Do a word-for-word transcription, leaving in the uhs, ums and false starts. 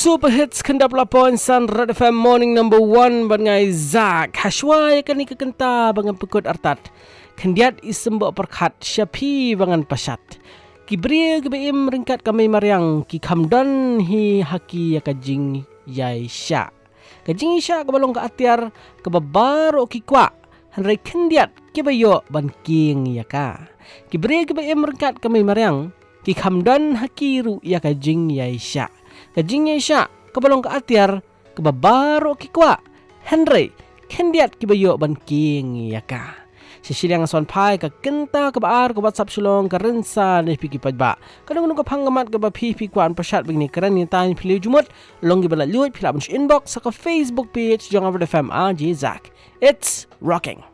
Super Hits Kendap Lapon San Red F M Morning Number One Bangai Zak Hashwa Yakan Ika Kenta Bangan Pekut Artat Kendiat Isembok Perkat Syapi Bangan Pasat Kibri Gibeim Ringkat Kami Mariang Ki Kamdan Hi Haki Yakajing Yai Sya Kajing Sya Kebalong Ke Atiar Kebabaro Ki Kwa Hanrai Kendiat Kibayo Ban King Yaka Kibri Gibeim Ringkat Kami Mariang Ki Kamdan Hakiru Yakajing Yai Sya Kajingnya isya, kebalong ke atiar, kebabaro kikwa, Henry, kendiat kibayo ban king yaka. Sisilang aswan pai ka kenta ke baar ke WhatsApp sulong ke rensa ni piki pajba. Kadang nung kapanggamat ke ba pipi kuan pasyat begini keren ni tanya pilih jumut, long gibala luit pila bunch inbox sa ka Facebook page jangan Red F M A J Zak. It's rocking.